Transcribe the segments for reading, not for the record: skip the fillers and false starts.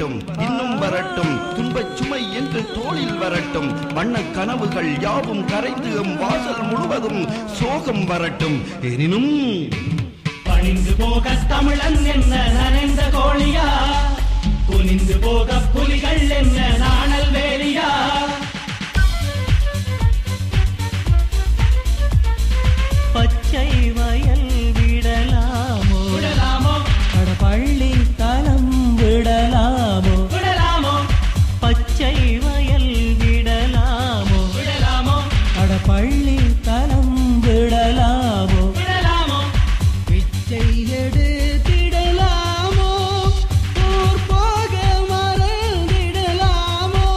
வரட்டும், இன்னும் வரட்டும், துன்பச் சுமை எங்கள் தோளில் வரட்டும், வண்ணக் கனவுகள் யாவும் கரைந்து வாசல் முழுவதும் சோகம் வரட்டும். எனினும் பணிந்து போக தமிழன் என்ன நனைந்த கோழியா, குனிந்து போக புலிகள் என்ன நாணல் வேலியா. பச்சை வயல் விடலாமோ விடலாமோ, அட பள்ளி தலம் விடலாமோ விடலாமோ, பச்சை வயல் விடலாமோ விடலாமோ, அட பள்ளி தலம் விடலாமோ விடலாமோ, பிச்சை எடுத்திடலாமோ ஊர் போக மறந்திடலாமோ.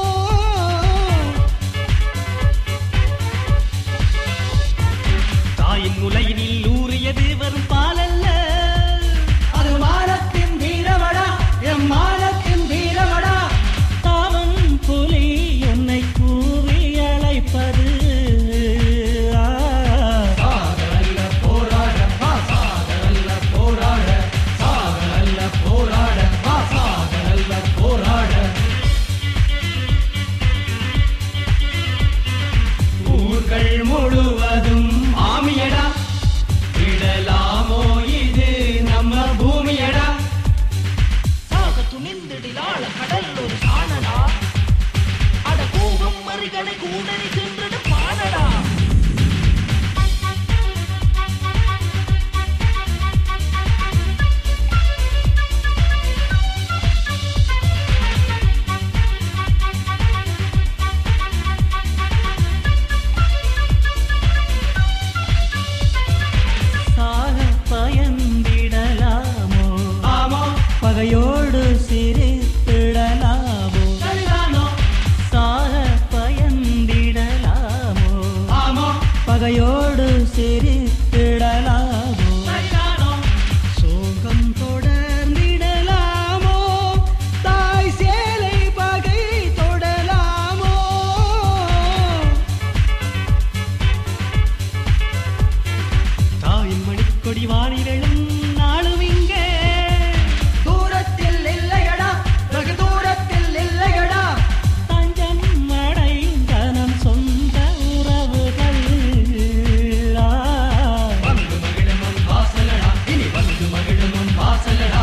தாயின் முலையினில் ஊறியது வரும் பாலல்ல, அது மானத்தின் வீரமடா, எம் மானத்தின் வீரமடா. தாவன் புலி என்னை கூவி அழைப்பது சாகரல்ல போராட வா, சாகரல்ல போராட, சாகரல்ல போராட வா, சாகரல்ல போராட. ஊர்கள் முழுவதும் ஆமியடா, விடலாமோ இது நம்ம பூமியடா. சாக துணிந்திடிலாள கடல் ஒரு சாணடா, அட கோபம் மறிகடை கூடனி சென்றது பாடடா. சாக பயந்திடலாமோ ஆமோ பகையோடு சிரித்திடலாமோ. சரிதானோ, சாக பயந்திடலாமோ ஆமோ பகையோடு சிரித்திடலாமோ. சரிதானோ, சோகம் தொடர்ந்திடலாமோ தாய் சேலை பகை தொடலாமோ. தாயின் மணிக்கொடி வானிலும் நாளும் இங்கே தூரத்தில் இல்லையடா, வெகு தூரத்தில் இல்லையடா. தஞ்சம் அடைந்தனம் சொந்த உறவுகள். வந்து மகிழும் வாசலடா, இனி வந்து மகிழும் வாசலடா.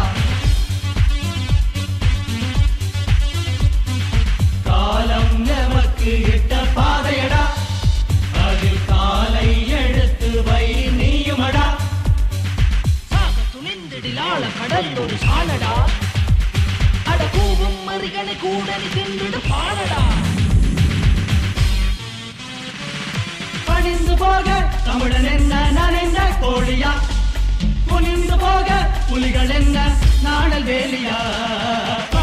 காலம் நமக்கு இட்ட பாதையடா, அதில் காலை எடுத்து வை நீயுமடா. சாக துணிந்திடிலாள கடல் ஒரு சாணடா, அட கோபம் மறிகடை கூடனி சென்றது பாடடா. பணிந்து போக தமிழன் என்ன நனைந்த கோழியா, குனிந்து போக புலிகள் என்ன நாடல் வேலியா.